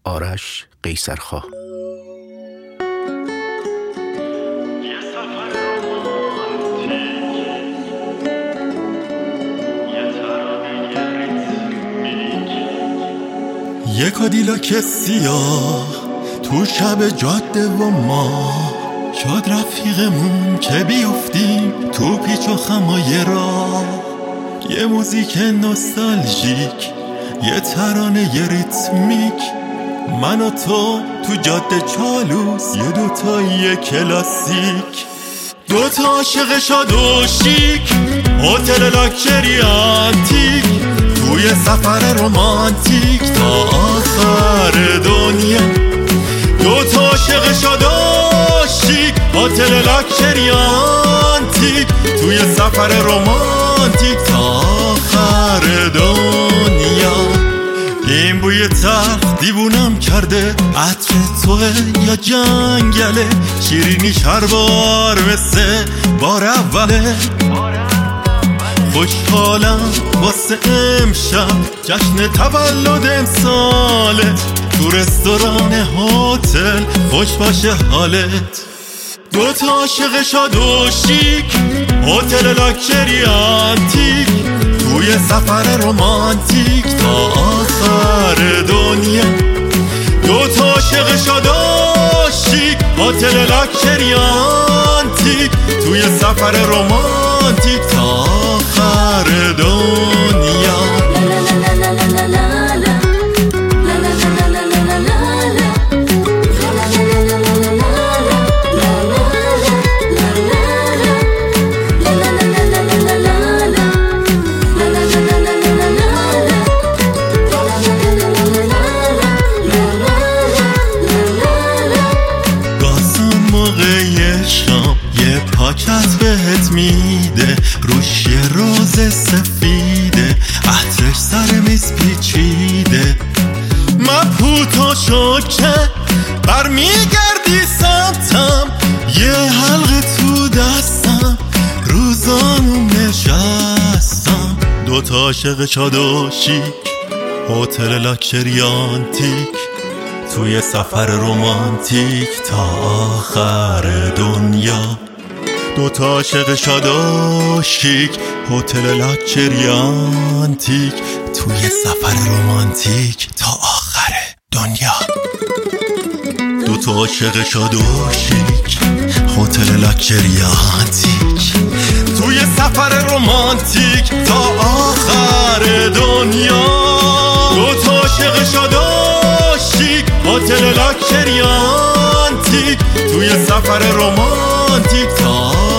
آرش قیصرخواه. یه کادیلاک سیاه تو شب جاده و ما، شاد رفیقمون که بیفتیم تو پیچ و خمای راه. یه موزیک نوستالژیک، یه ترانه یه ریتمیک، من و تو جاده چالوس، یه دوتایی کلاسیک. دوتا عاشق شاد و شیک، هتل لاکچری آنتیک، توی سفر رومانتیک تا آخر دنیا. دوتا عاشق شاد و شیک، هتل لاکچری آنتیک، توی سفر رومانتیک تا آخر دنیا. این بوی تلخ دیوونم کرده، عطر توه یا جنگله، شیرینیش هر بار مثل بار اوله. خوشحالم واسه امشب، جشن تولد امسالت، تو رستوران هتل خوش باشه حالت. دوتا عاشق شاد و شیک، هتل لاکچری آنتیک، توی سفر رومانتیک تا آخر دنیا. دوتا عاشق شاد و شیک، هتل لاکچری آنتیک، توی سفر رومانتیک تا آخر دنیا. پاکت بهت میده، روش یه روز سفیده، عطرش سر میز پیچیده. مبهوت و شوکه برمیگردی سمتم، یه حلقه تو دستم، روزانم نشستم. دوتا عاشق شاد و شیک، هتل لاکچری آنتیک، توی سفر رومانتیک تا آخر دنیا. دوتا عاشق شاد و شیک، هتل لاکچری آنتیک، توی سفر رومانتیک تا آخر دنیا. دوتا عاشق شاد و شیک، هتل لاکچری آنتیک، توی سفر رومانتیک تا آخر دنیا. دوتا عاشق شاد و شیک، هتل لاکچری آنتیک، توی سفر رومانتیک تا